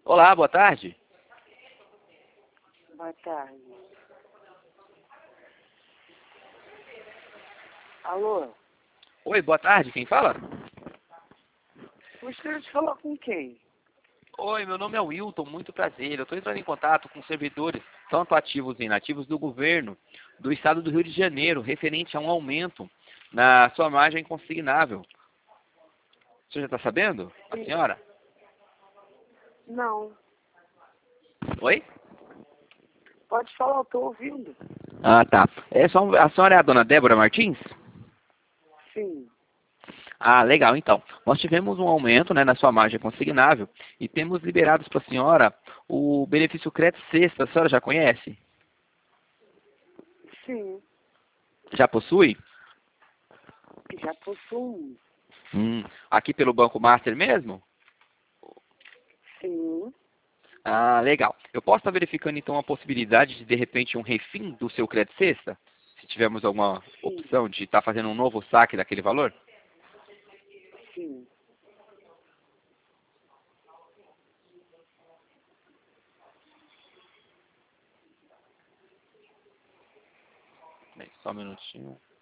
Olá, boa tarde. Boa tarde. Alô? Oi, boa tarde, quem fala? Gostaria de falar com quem? Oi, meu nome é Wilton, muito prazer. Eu estou entrando em contato com servidores, tanto ativos e inativos do governo do estado do Rio de Janeiro, referente a um aumento na sua margem consignável. Você já está sabendo, a Sim. senhora? Não. Oi? Pode falar, eu tô ouvindo. Ah, tá. A senhora é a dona Débora Martins? Sim. Ah, legal. Então, nós tivemos um aumento, né, na sua margem consignável e temos liberados para a senhora o benefício Crédito Sexta. A senhora já conhece? Sim. Já possui? Já possuo. Aqui pelo Banco Master mesmo? Sim. Ah, legal. Eu posso estar verificando então a possibilidade de repente um refim do seu Crédito Sexta? Se tivermos alguma Sim. opção de estar fazendo um novo saque daquele valor? Sim. Bem, só um minutinho.